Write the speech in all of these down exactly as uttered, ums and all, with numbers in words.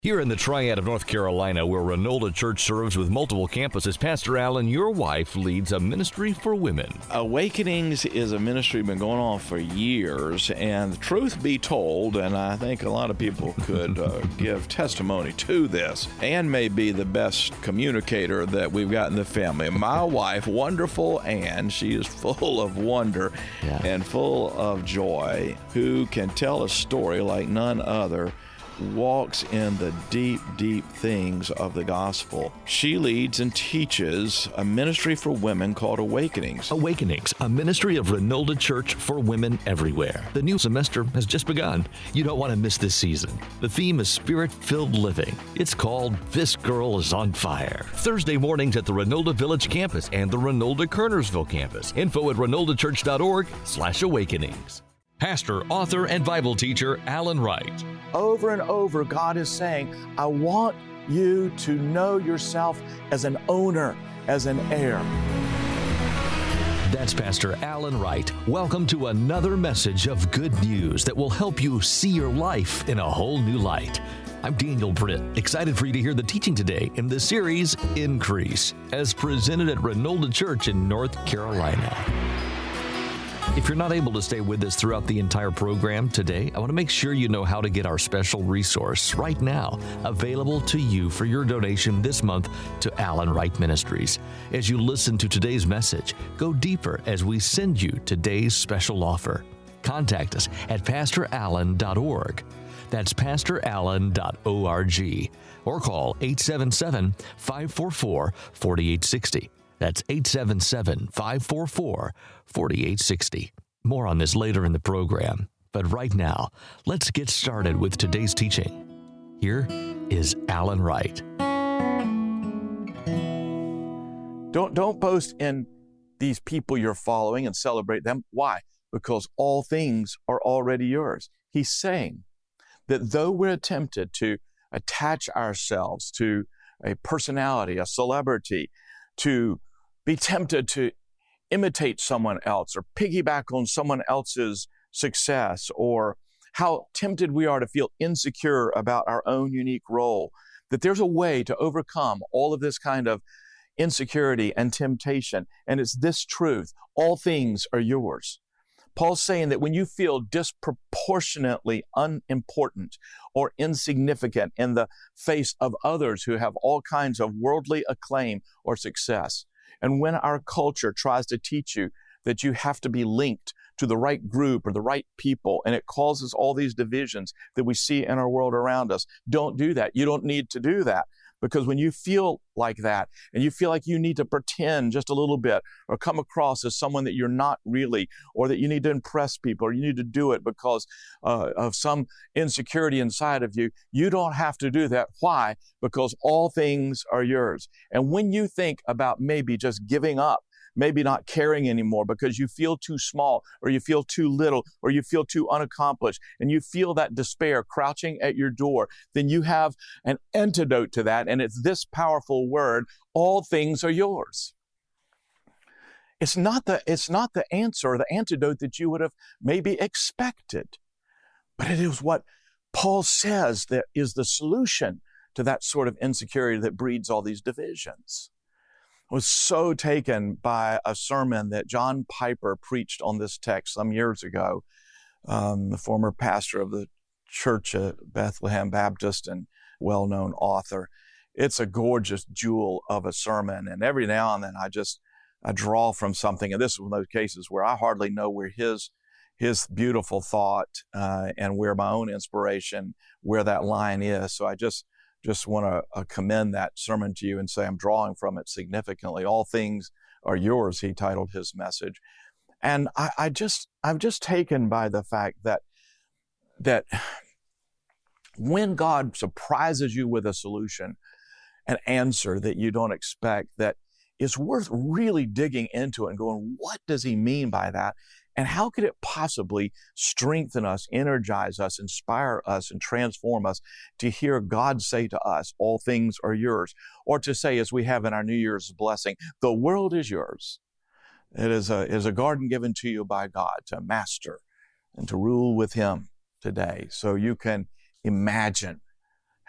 Here in the Triad of North Carolina, where Renolda Church serves with multiple campuses, Pastor Allen, your wife leads a ministry for women. Awakenings is a ministry been going on for years, and the truth be told, and I think a lot of people could uh, give testimony to this, Ann may be the best communicator that we've got in the family. My wife, wonderful Ann, she is full of wonder yeah. and full of joy, who can tell a story like none other, walks in the deep, deep things of the gospel. She leads and teaches a ministry for women called Awakenings. Awakenings, a ministry of Renolda Church for women everywhere. The new semester has just begun. You don't want to miss this season. The theme is Spirit-Filled Living. It's called This Girl is on Fire. Thursday mornings at the Renolda Village campus and the Renolda Kernersville campus. Info at renoldachurch.org slash awakenings. Pastor, author, and Bible teacher Alan Wright. Over and over, God is saying, I want you to know yourself as an owner, as an heir. That's Pastor Alan Wright. Welcome to another message of good news that will help you see your life in a whole new light. I'm Daniel Britt, excited for you to hear the teaching today in the series Increase, as presented at Renolda Church in North Carolina. If you're not able to stay with us throughout the entire program today, I want to make sure you know how to get our special resource right now, available to you for your donation this month to Alan Wright Ministries. As you listen to today's message, go deeper as we send you today's special offer. Contact us at pastor allen dot org. That's pastor allen dot org. Or call eight seven seven, five four four, four eight six zero. That's eight seven seven, five four four, four eight six zero. More on this later in the program. But right now, let's get started with today's teaching. Here is Alan Wright. Don't, don't boast in these people you're following and celebrate them. Why? Because all things are already yours. He's saying that though we're tempted to attach ourselves to a personality, a celebrity, to be tempted to imitate someone else or piggyback on someone else's success, or how tempted we are to feel insecure about our own unique role, that there's a way to overcome all of this kind of insecurity and temptation. And it's this truth: all things are yours. Paul's saying that when you feel disproportionately unimportant or insignificant in the face of others who have all kinds of worldly acclaim or success, and when our culture tries to teach you that you have to be linked to the right group or the right people, and it causes all these divisions that we see in our world around us, don't do that. You don't need to do that. Because when you feel like that, and you feel like you need to pretend just a little bit, or come across as someone that you're not really, or that you need to impress people, or you need to do it because uh, of some insecurity inside of you, you don't have to do that. Why? Because all things are yours. And when you think about maybe just giving up, maybe not caring anymore because you feel too small, or you feel too little, or you feel too unaccomplished, and you feel that despair crouching at your door, then you have an antidote to that, and it's this powerful word: all things are yours. It's not the, it's not the answer or the antidote that you would have maybe expected, but it is what Paul says that is the solution to that sort of insecurity that breeds all these divisions. Was so taken by a sermon that John Piper preached on this text some years ago, um, the former pastor of the church at Bethlehem Baptist and well-known author. It's a gorgeous jewel of a sermon, and every now and then I just I draw from something, and this is one of those cases where I hardly know where his his beautiful thought uh, and where my own inspiration, where that line is. So I just Just want to uh, commend that sermon to you and say I'm drawing from it significantly. All things are yours, he titled his message. And I, I just, I'm just taken by the fact that, that when God surprises you with a solution, an answer that you don't expect, that is worth really digging into it and going, what does he mean by that? And how could it possibly strengthen us, energize us, inspire us, and transform us to hear God say to us, all things are yours? Or to say, as we have in our New Year's blessing, the world is yours. It is a, is a garden given to you by God to master and to rule with him today. So you can imagine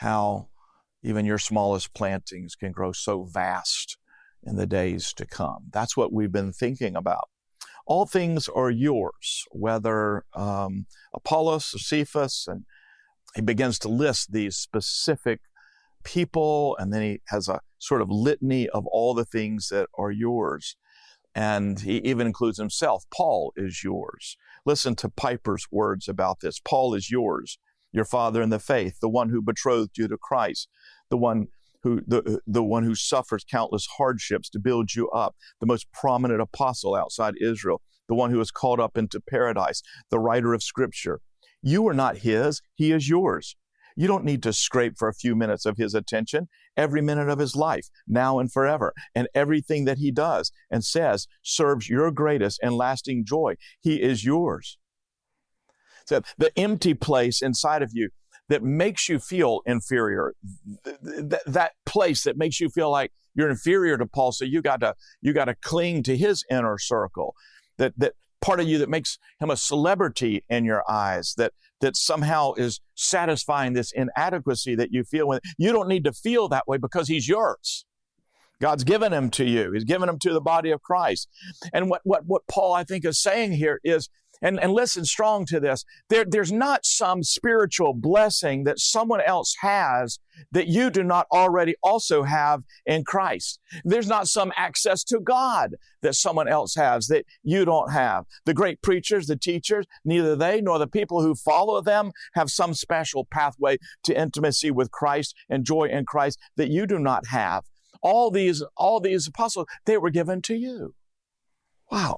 how even your smallest plantings can grow so vast in the days to come. That's what we've been thinking about. All things are yours, whether um, Apollos or Cephas, and he begins to list these specific people, and then he has a sort of litany of all the things that are yours. And he even includes himself. Paul is yours. Listen to Piper's words about this. Paul is yours, your father in the faith, the one who betrothed you to Christ, the one who the, the one who suffers countless hardships to build you up, the most prominent apostle outside Israel, the one who was called up into paradise, the writer of Scripture. You are not his, he is yours. You don't need to scrape for a few minutes of his attention. Every minute of his life, now and forever, and everything that he does and says serves your greatest and lasting joy. He is yours. So the empty place inside of you that makes you feel inferior, th- th- that place that makes you feel like you're inferior to Paul, so you got to you got to cling to his inner circle. That that part of you that makes him a celebrity in your eyes, that that somehow is satisfying this inadequacy that you feel. When you don't need to feel that way because he's yours. God's given him to you. He's given him to the body of Christ. And what what what Paul, I think, is saying here is, and, and listen strong to this, there, there's not some spiritual blessing that someone else has that you do not already also have in Christ. There's not some access to God that someone else has that you don't have. The great preachers, the teachers, neither they nor the people who follow them have some special pathway to intimacy with Christ and joy in Christ that you do not have. All these, all these apostles, they were given to you. Wow.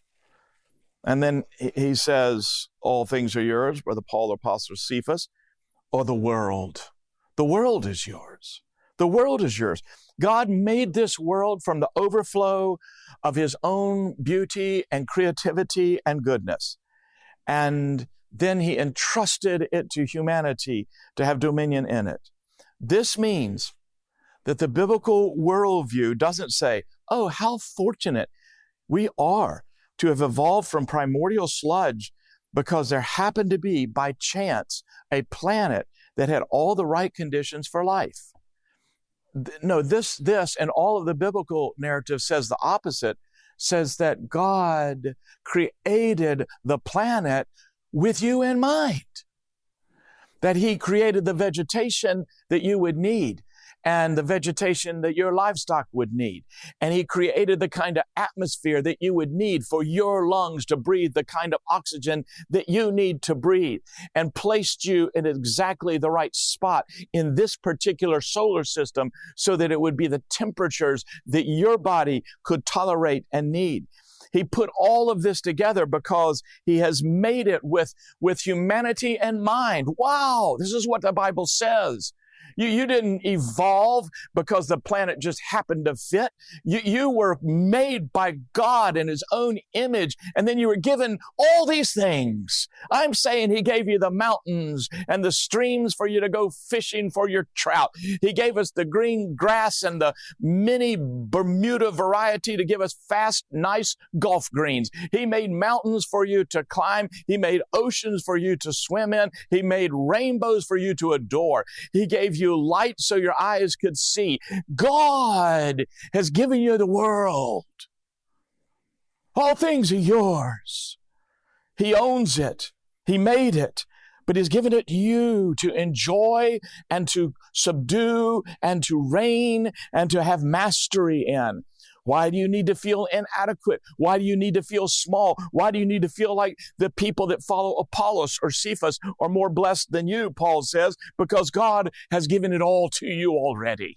And then he says, all things are yours, Brother Paul, Apostle Cephas, or the world. The world is yours. The world is yours. God made this world from the overflow of his own beauty and creativity and goodness. And then he entrusted it to humanity to have dominion in it. This means that the biblical worldview doesn't say, oh, how fortunate we are to have evolved from primordial sludge because there happened to be, by chance, a planet that had all the right conditions for life. No, this, this, and all of the biblical narrative says the opposite, says that God created the planet with you in mind, that he created the vegetation that you would need, and the vegetation that your livestock would need. And he created the kind of atmosphere that you would need for your lungs to breathe the kind of oxygen that you need to breathe, and placed you in exactly the right spot in this particular solar system so that it would be the temperatures that your body could tolerate and need. He put all of this together because he has made it with, with humanity in mind. Wow, this is what the Bible says. You, you didn't evolve because the planet just happened to fit. You, you were made by God in his own image, and then you were given all these things. I'm saying he gave you the mountains and the streams for you to go fishing for your trout. He gave us the green grass and the mini Bermuda variety to give us fast, nice golf greens. He made mountains for you to climb. He made oceans for you to swim in. He made rainbows for you to adore. He gave you light so your eyes could see. God has given you the world. All things are yours. He owns it. He made it. But he's given it to you to enjoy and to subdue and to reign and to have mastery in. Why do you need to feel inadequate? Why do you need to feel small? Why do you need to feel like the people that follow Apollos or Cephas are more blessed than you, Paul says, because God has given it all to you already.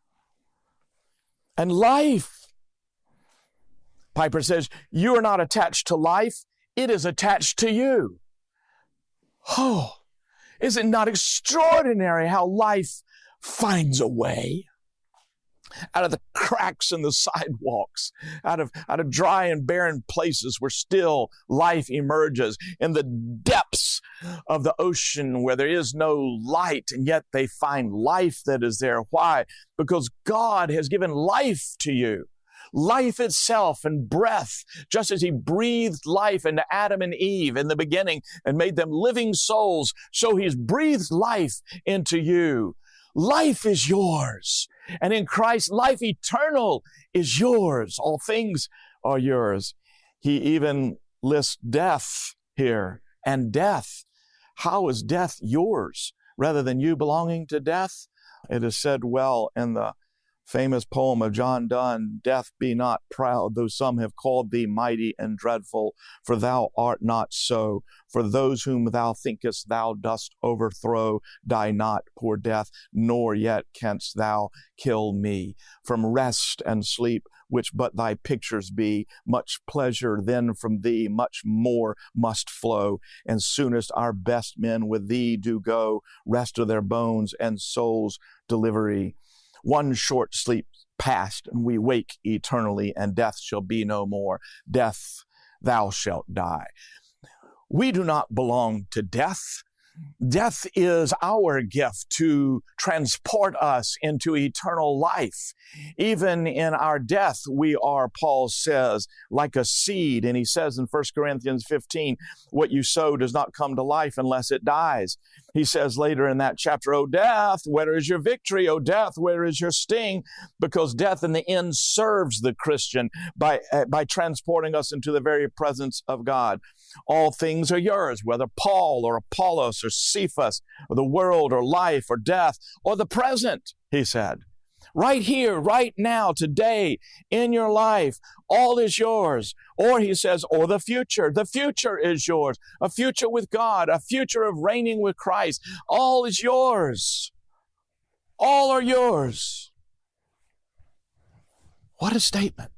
And life, Piper says, you are not attached to life. It is attached to you. Oh, is it not extraordinary how life finds a way? Out of the cracks in the sidewalks, out of, out of dry and barren places where still life emerges, in the depths of the ocean where there is no light, and yet they find life that is there. Why? Because God has given life to you. Life itself and breath, just as he breathed life into Adam and Eve in the beginning and made them living souls, so he's breathed life into you. life is yours. And in Christ, life eternal is yours. All things are yours. He even lists death here. And death, how is death yours rather than you belonging to death? It is said well in the famous poem of John Donne, death be not proud, though some have called thee mighty and dreadful, for thou art not so. For those whom thou thinkest thou dost overthrow, die not, poor death, nor yet canst thou kill me. From rest and sleep, which but thy pictures be, much pleasure then from thee, much more must flow. And soonest our best men with thee do go, rest of their bones and souls delivery. One short sleep past, and we wake eternally, and death shall be no more. Death, thou shalt die. We do not belong to death. Death is our gift to transport us into eternal life. Even in our death, we are, Paul says, like a seed. And he says in First Corinthians fifteen, what you sow does not come to life unless it dies. He says later in that chapter, O death, where is your victory? O death, where is your sting? Because death in the end serves the Christian by, uh, by transporting us into the very presence of God. All things are yours, whether Paul or Apollos or Cephas or the world or life or death or the present, he said. Right here, right now, today, in your life, all is yours. Or he says, or the future. The future is yours. A future with God, a future of reigning with Christ. All is yours. All are yours. What a statement.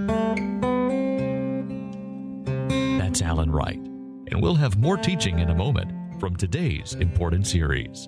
That's Alan Wright. And we'll have more teaching in a moment from today's important series.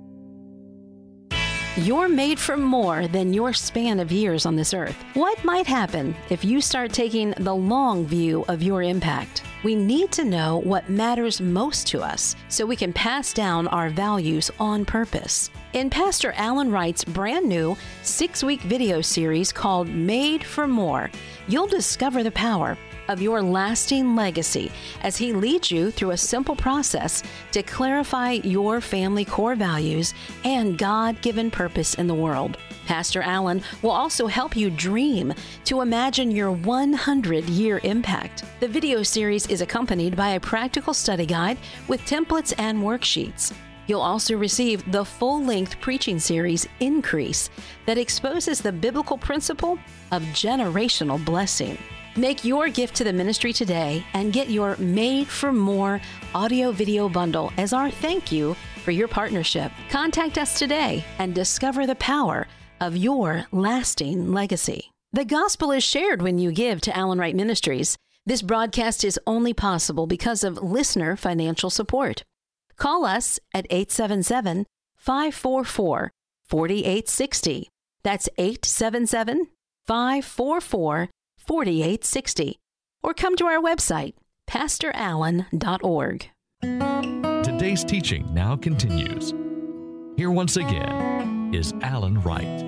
You're made for more than your span of years on this earth. What might happen if you start taking the long view of your impact? We need to know what matters most to us so we can pass down our values on purpose. In Pastor Alan Wright's brand new six-week video series called Made for More, you'll discover the power of your lasting legacy as he leads you through a simple process to clarify your family core values and God-given purpose in the world. Pastor Alan will also help you dream to imagine your one hundred year impact. The video series is accompanied by a practical study guide with templates and worksheets. You'll also receive the full-length preaching series, Increase, that exposes the biblical principle of generational blessing. Make your gift to the ministry today and get your Made for More audio-video bundle as our thank you for your partnership. Contact us today and discover the power of your lasting legacy. The gospel is shared when you give to Alan Wright Ministries. This broadcast is only possible because of listener financial support. Call us at eight seven seven, five four four, four eight six zero. That's eight seven seven, five four four, four eight six zero. Or come to our website, pastor allen dot org. Today's teaching now continues. Here once again is Alan Wright.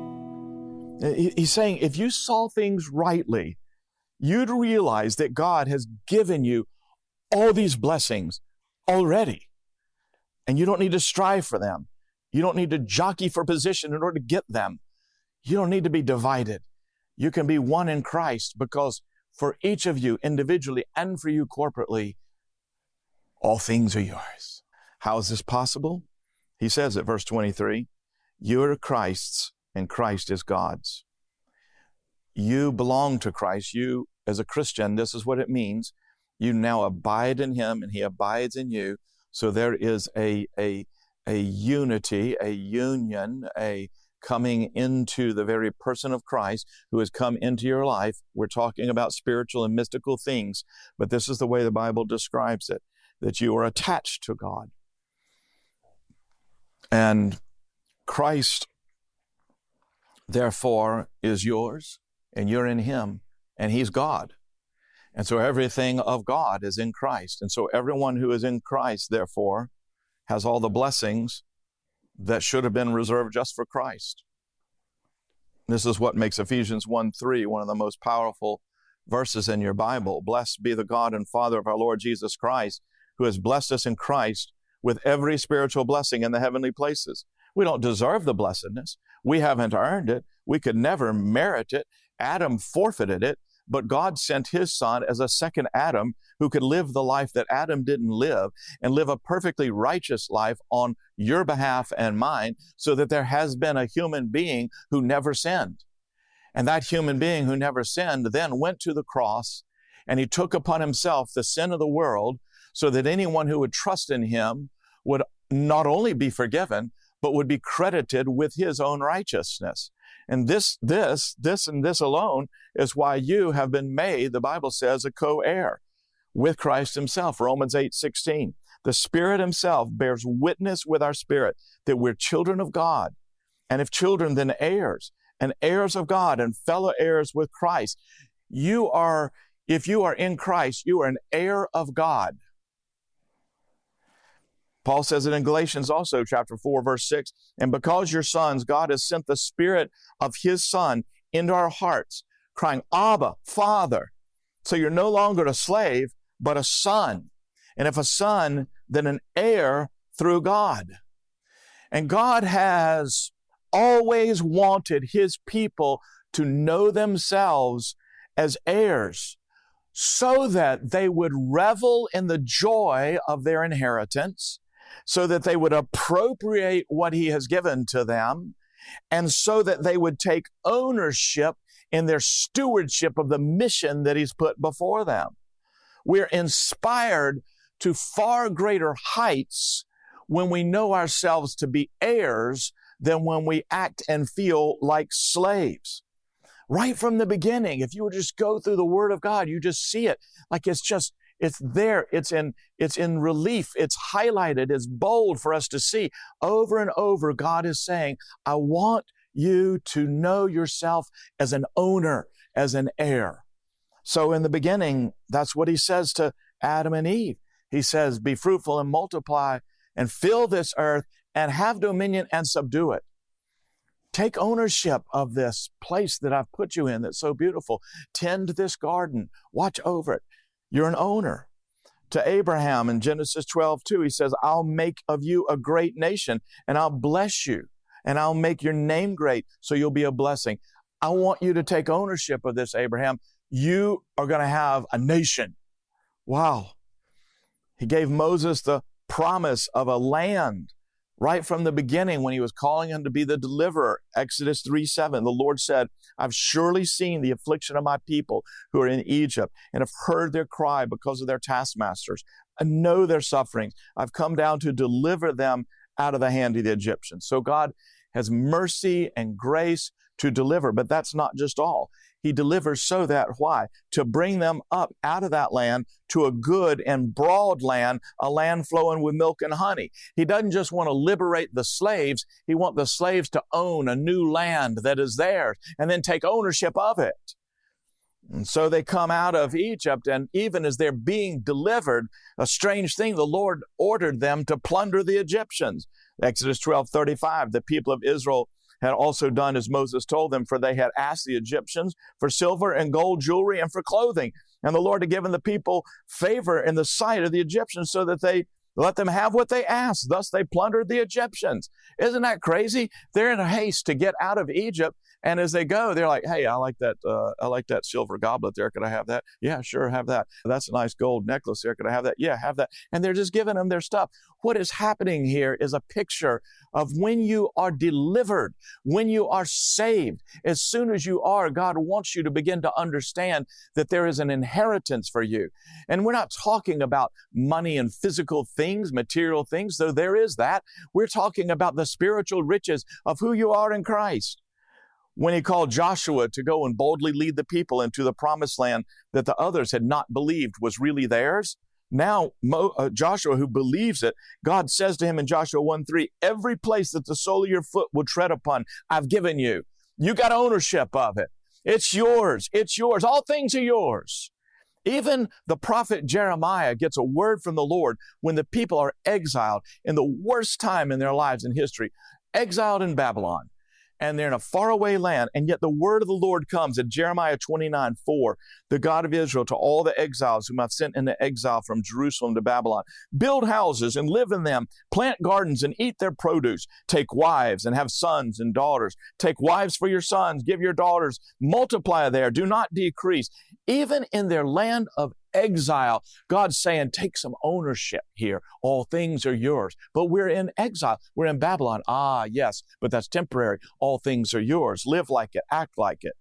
He's saying if you saw things rightly, you'd realize that God has given you all these blessings already. And you don't need to strive for them. You don't need to jockey for position in order to get them. You don't need to be divided. You can be one in Christ because for each of you individually and for you corporately, all things are yours. How is this possible? He says at verse twenty-three, you are Christ's and Christ is God's. You belong to Christ. You, as a Christian, this is what it means. You now abide in Him and He abides in you. So there is a, a, a unity, a union, a coming into the very person of Christ who has come into your life. We're talking about spiritual and mystical things, but this is the way the Bible describes it, that you are attached to God. And Christ, therefore, is yours, and you're in Him, and He's God. And so everything of God is in Christ. And so everyone who is in Christ, therefore, has all the blessings that should have been reserved just for Christ. This is what makes Ephesians one three one of the most powerful verses in your Bible. Blessed be the God and Father of our Lord Jesus Christ, who has blessed us in Christ with every spiritual blessing in the heavenly places. We don't deserve the blessedness. We haven't earned it. We could never merit it. Adam forfeited it, but God sent his son as a second Adam who could live the life that Adam didn't live and live a perfectly righteous life on your behalf and mine, so that there has been a human being who never sinned. And that human being who never sinned then went to the cross, and he took upon himself the sin of the world, so that anyone who would trust in him would not only be forgiven, but would be credited with his own righteousness. And this, this, this, and this alone is why you have been made, the Bible says, a co-heir with Christ himself. Romans eight sixteen. The Spirit himself bears witness with our spirit that we're children of God. And if children, then heirs, and heirs of God, and fellow heirs with Christ. You are, if you are in Christ, you are an heir of God. Paul says it in Galatians also, chapter four, verse six, and because you're sons, God has sent the Spirit of his Son into our hearts, crying, Abba, Father. So you're no longer a slave, but a son. And if a son, then an heir through God. And God has always wanted his people to know themselves as heirs, so that they would revel in the joy of their inheritance, so that they would appropriate what he has given to them, and so that they would take ownership in their stewardship of the mission that he's put before them. We're inspired to far greater heights when we know ourselves to be heirs than when we act and feel like slaves. Right from the beginning, if you would just go through the Word of God, you just see it like it's just, it's there, it's in, it's in relief, it's highlighted, it's bold for us to see. Over and over, God is saying, I want you to know yourself as an owner, as an heir. So in the beginning, that's what he says to Adam and Eve. He says, be fruitful and multiply and fill this earth and have dominion and subdue it. Take ownership of this place that I've put you in that's so beautiful. Tend this garden. Watch over it. You're an owner. To Abraham in Genesis twelve two, he says, I'll make of you a great nation, and I'll bless you, and I'll make your name great, so you'll be a blessing. I want you to take ownership of this, Abraham. You are going to have a nation. Wow. He gave Moses the promise of a land right from the beginning when he was calling him to be the deliverer. Exodus three seven, the Lord said, I've surely seen the affliction of my people who are in Egypt and have heard their cry because of their taskmasters. I know their sufferings. I've come down to deliver them out of the hand of the Egyptians. So God has mercy and grace to deliver, but that's not just all. He delivers so that, why? To bring them up out of that land to a good and broad land, a land flowing with milk and honey. He doesn't just want to liberate the slaves. He wants the slaves to own a new land that is theirs and then take ownership of it. And so they come out of Egypt, and even as they're being delivered, a strange thing, the Lord ordered them to plunder the Egyptians. Exodus twelve thirty-five, the people of Israel had also done as Moses told them, for they had asked the Egyptians for silver and gold jewelry and for clothing. And the Lord had given the people favor in the sight of the Egyptians so that they let them have what they asked. Thus they plundered the Egyptians. Isn't that crazy? They're in a haste to get out of Egypt. And as they go, they're like, hey, I like that, uh, I like that silver goblet there. Could I have that? Yeah, sure, have that. That's a nice gold necklace there. Could I have that? Yeah, have that. And they're just giving them their stuff. What is happening here is a picture of when you are delivered, when you are saved. As soon as you are, God wants you to begin to understand that there is an inheritance for you. And we're not talking about money and physical things, material things, though there is that. We're talking about the spiritual riches of who you are in Christ. When he called Joshua to go and boldly lead the people into the promised land that the others had not believed was really theirs, now Mo, uh, Joshua, who believes it, God says to him in Joshua one three, every place that the sole of your foot will tread upon, I've given you. You got ownership of it. It's yours. It's yours. All things are yours. Even the prophet Jeremiah gets a word from the Lord when the people are exiled in the worst time in their lives in history, exiled in Babylon. and they're in a faraway land, and yet the word of the Lord comes in Jeremiah twenty-nine four, the God of Israel, to all the exiles whom I've sent into exile from Jerusalem to Babylon. Build houses and live in them, plant gardens and eat their produce, take wives and have sons and daughters. Take wives for your sons, give your daughters, multiply there, do not decrease. Even in their land of exile, God's saying, take some ownership here. All things are yours. But we're in exile. We're in Babylon. Ah, yes, but that's temporary. All things are yours. Live like it. Act like it.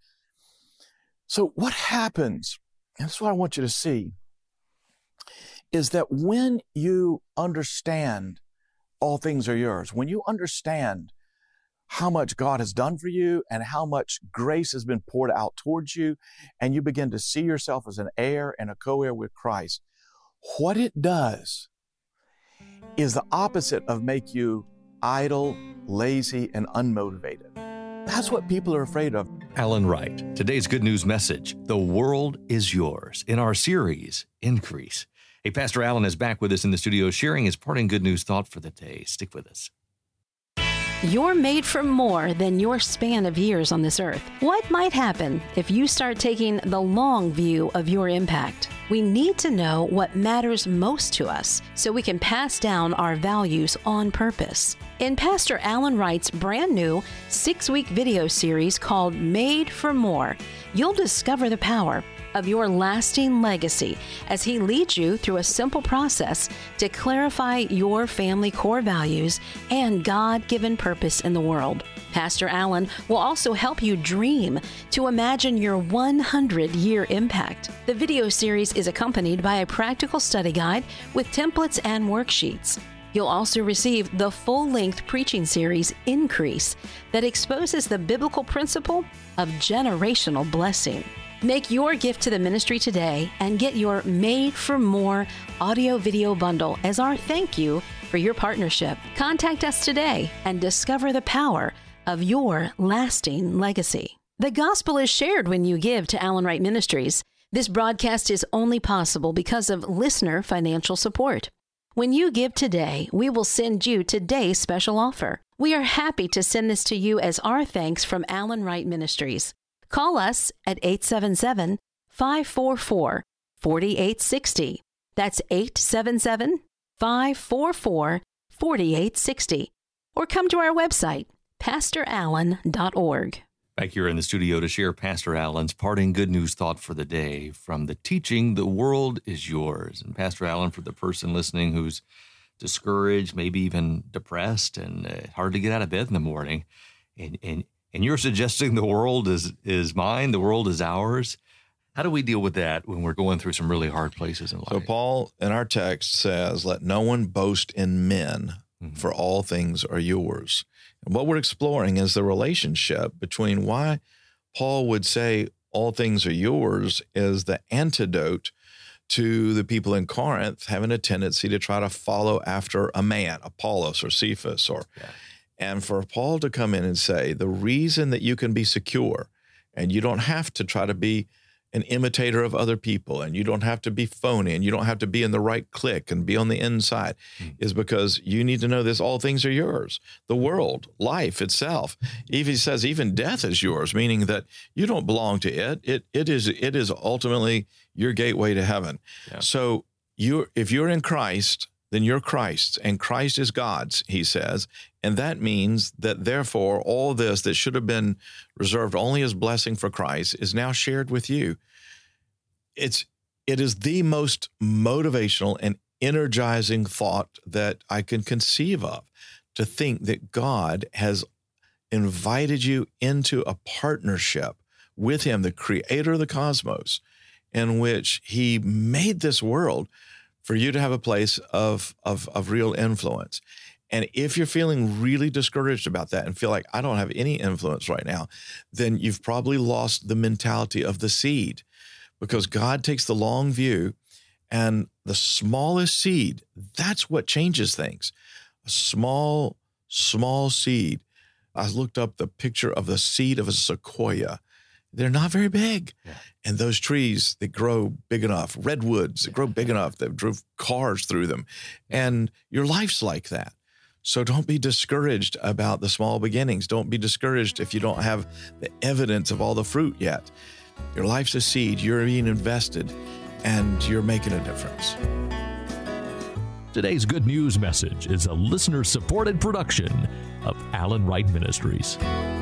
So what happens, and this is what I want you to see, is that when you understand all things are yours, when you understand how much God has done for you and how much grace has been poured out towards you, and you begin to see yourself as an heir and a co-heir with Christ, what it does is the opposite of make you idle, lazy, and unmotivated. That's what people are afraid of. Alan Wright, today's good news message, the world is yours, in our series, Increase. Hey, Pastor Alan is back with us in the studio sharing his parting good news thought for the day. Stick with us. You're made for more than your span of years on this earth. What might happen if you start taking the long view of your impact? We need to know what matters most to us so we can pass down our values on purpose. In Pastor Alan Wright's brand new six-week video series called Made for More, you'll discover the power of your lasting legacy as he leads you through a simple process to clarify your family core values and God-given purpose in the world. Pastor Alan will also help you dream to imagine your one hundred year impact. The video series is accompanied by a practical study guide with templates and worksheets. You'll also receive the full-length preaching series, Increase, that exposes the biblical principle of generational blessing. Make your gift to the ministry today and get your Made for More audio-video bundle as our thank you for your partnership. Contact us today and discover the power of your lasting legacy. The gospel is shared when you give to Alan Wright Ministries. This broadcast is only possible because of listener financial support. When you give today, we will send you today's special offer. We are happy to send this to you as our thanks from Alan Wright Ministries. Call us at eight seven seven, five four four, four eight six zero. That's eight seven seven, five four four, four eight six zero. Or come to our website, pastor allen dot org. Back here in the studio to share Pastor Alan's parting good news thought for the day from the teaching, The World is Yours. And Pastor Alan, for the person listening who's discouraged, maybe even depressed, and uh, hard to get out of bed in the morning, and and And you're suggesting the world is, is mine, the world is ours. How do we deal with that when we're going through some really hard places in life? So Paul, in our text, says, let no one boast in men, mm-hmm. for all things are yours. And what we're exploring is the relationship between why Paul would say all things are yours is the antidote to the people in Corinth having a tendency to try to follow after a man, Apollos or Cephas or... Yeah. And for Paul to come in and say, the reason that you can be secure and you don't have to try to be an imitator of other people and you don't have to be phony and you don't have to be in the right clique and be on the inside mm. is because you need to know this, all things are yours. The world, life itself. Even he says even death is yours, meaning that you don't belong to it. It it is it is ultimately your gateway to heaven. Yeah. So you if you're in Christ, then you're Christ's, and Christ is God's, he says. And that means that, therefore, all this that should have been reserved only as blessing for Christ is now shared with you. It's, it is the most motivational and energizing thought that I can conceive of, to think that God has invited you into a partnership with him, the creator of the cosmos, in which he made this world for you to have a place of, of, of real influence. And if you're feeling really discouraged about that and feel like I don't have any influence right now, then you've probably lost the mentality of the seed, because God takes the long view, and the smallest seed, that's what changes things. A small, small seed. I looked up the picture of the seed of a sequoia. They're not very big. Yeah. And those trees that grow big enough, redwoods that grow big enough, that drove cars through them. And your life's like that. So don't be discouraged about the small beginnings. Don't be discouraged if you don't have the evidence of all the fruit yet. Your life's a seed. You're being invested, and you're making a difference. Today's Good News message is a listener-supported production of Allen Wright Ministries.